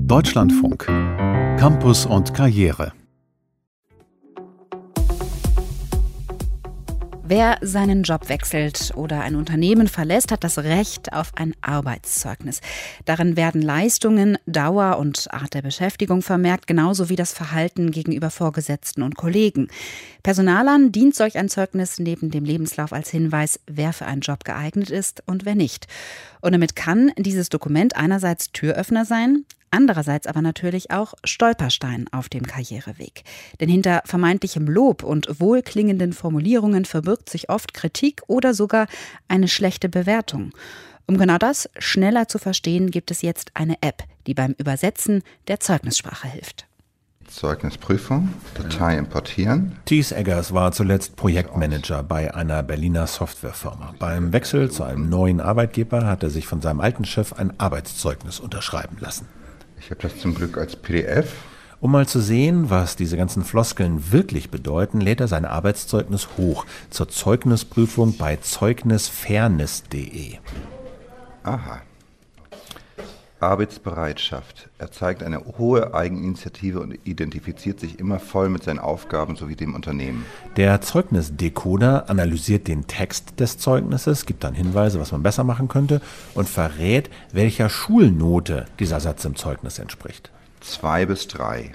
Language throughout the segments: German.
Deutschlandfunk. Campus und Karriere. Wer seinen Job wechselt oder ein Unternehmen verlässt, hat das Recht auf ein Arbeitszeugnis. Darin werden Leistungen, Dauer und Art der Beschäftigung vermerkt, genauso wie das Verhalten gegenüber Vorgesetzten und Kollegen. Personalern dient solch ein Zeugnis neben dem Lebenslauf als Hinweis, wer für einen Job geeignet ist und wer nicht. Und damit kann dieses Dokument einerseits Türöffner sein, andererseits aber natürlich auch Stolperstein auf dem Karriereweg. Denn hinter vermeintlichem Lob und wohlklingenden Formulierungen verbirgt sich oft Kritik oder sogar eine schlechte Bewertung. Um genau das schneller zu verstehen, gibt es jetzt eine App, die beim Übersetzen der Zeugnissprache hilft. Zeugnisprüfung, Datei importieren. Thies Eggers war zuletzt Projektmanager bei einer Berliner Softwarefirma. Beim Wechsel zu einem neuen Arbeitgeber hat er sich von seinem alten Chef ein Arbeitszeugnis unterschreiben lassen. Ich habe das zum Glück als PDF. Um mal zu sehen, was diese ganzen Floskeln wirklich bedeuten, lädt er sein Arbeitszeugnis hoch zur Zeugnisprüfung bei zeugnisfairness.de. Aha. Arbeitsbereitschaft. Er zeigt eine hohe Eigeninitiative und identifiziert sich immer voll mit seinen Aufgaben sowie dem Unternehmen. Der Zeugnisdecoder analysiert den Text des Zeugnisses, gibt dann Hinweise, was man besser machen könnte und verrät, welcher Schulnote dieser Satz im Zeugnis entspricht. 2 bis 3.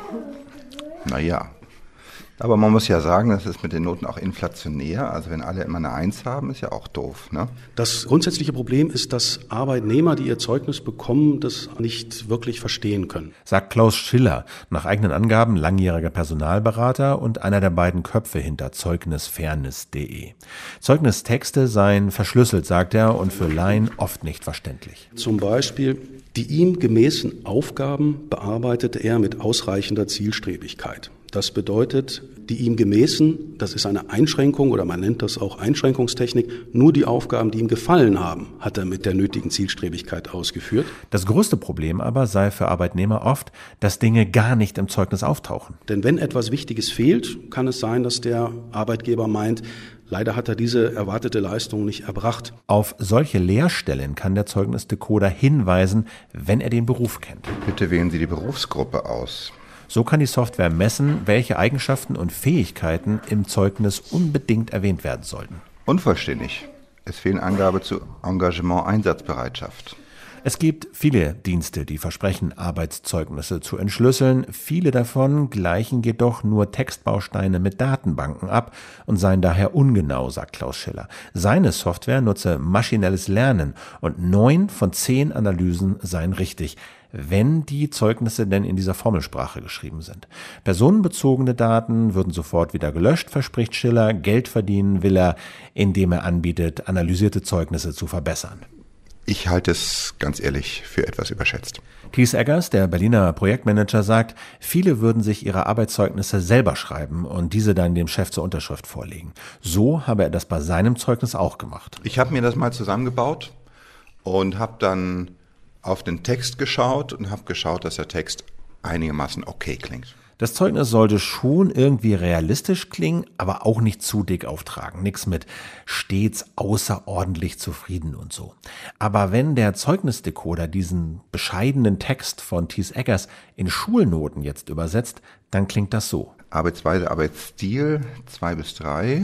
Naja. Aber man muss ja sagen, das ist mit den Noten auch inflationär. Also wenn alle immer eine 1 haben, ist ja auch doof, ne? Das grundsätzliche Problem ist, dass Arbeitnehmer, die ihr Zeugnis bekommen, das nicht wirklich verstehen können. Sagt Klaus Schiller, nach eigenen Angaben langjähriger Personalberater und einer der beiden Köpfe hinter zeugnisfairness.de. Zeugnistexte seien verschlüsselt, sagt er, und für Laien oft nicht verständlich. Zum Beispiel: Die ihm gemäßen Aufgaben bearbeitete er mit ausreichender Zielstrebigkeit. Das bedeutet, die ihm gemäßen, das ist eine Einschränkung oder man nennt das auch Einschränkungstechnik, nur die Aufgaben, die ihm gefallen haben, hat er mit der nötigen Zielstrebigkeit ausgeführt. Das größte Problem aber sei für Arbeitnehmer oft, dass Dinge gar nicht im Zeugnis auftauchen. Denn wenn etwas Wichtiges fehlt, kann es sein, dass der Arbeitgeber meint, leider hat er diese erwartete Leistung nicht erbracht. Auf solche Leerstellen kann der Zeugnisdecoder hinweisen, wenn er den Beruf kennt. Bitte wählen Sie die Berufsgruppe aus. So kann die Software messen, welche Eigenschaften und Fähigkeiten im Zeugnis unbedingt erwähnt werden sollten. Unvollständig. Es fehlen Angaben zu Engagement, Einsatzbereitschaft. Es gibt viele Dienste, die versprechen, Arbeitszeugnisse zu entschlüsseln. Viele davon gleichen jedoch nur Textbausteine mit Datenbanken ab und seien daher ungenau, sagt Klaus Schiller. Seine Software nutze maschinelles Lernen und 9 von 10 Analysen seien richtig, wenn die Zeugnisse denn in dieser Formelsprache geschrieben sind. Personenbezogene Daten würden sofort wieder gelöscht, verspricht Schiller. Geld verdienen will er, indem er anbietet, analysierte Zeugnisse zu verbessern. Ich halte es ganz ehrlich für etwas überschätzt. Thies Eggers, der Berliner Projektmanager, sagt, viele würden sich ihre Arbeitszeugnisse selber schreiben und diese dann dem Chef zur Unterschrift vorlegen. So habe er das bei seinem Zeugnis auch gemacht. Ich habe mir das mal zusammengebaut und habe dann auf den Text geschaut und habe geschaut, dass der Text einigermaßen okay klingt. Das Zeugnis sollte schon irgendwie realistisch klingen, aber auch nicht zu dick auftragen. Nix mit stets außerordentlich zufrieden und so. Aber wenn der Zeugnisdecoder diesen bescheidenen Text von Thies Eggers in Schulnoten jetzt übersetzt, dann klingt das so. Arbeitsweise, Arbeitsstil 2 bis 3.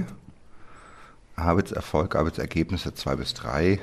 Arbeitserfolg, Arbeitsergebnisse 2 bis 3.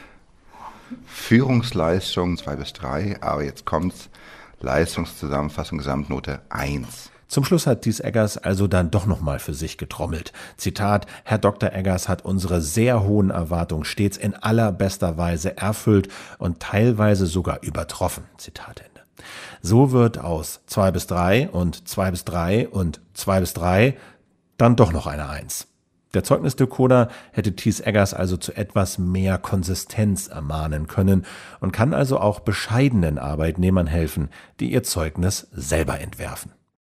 Führungsleistung 2 bis 3. Aber jetzt kommt's. Leistungszusammenfassung, Gesamtnote 1. Zum Schluss hat Thies Eggers also dann doch nochmal für sich getrommelt. Zitat: Herr Dr. Eggers hat unsere sehr hohen Erwartungen stets in allerbester Weise erfüllt und teilweise sogar übertroffen. Zitat Ende. So wird aus 2 bis 3 und 2 bis 3 und 2 bis 3 dann doch noch eine 1. Der Zeugnisdecoder hätte Thies Eggers also zu etwas mehr Konsistenz ermahnen können und kann also auch bescheidenen Arbeitnehmern helfen, die ihr Zeugnis selber entwerfen.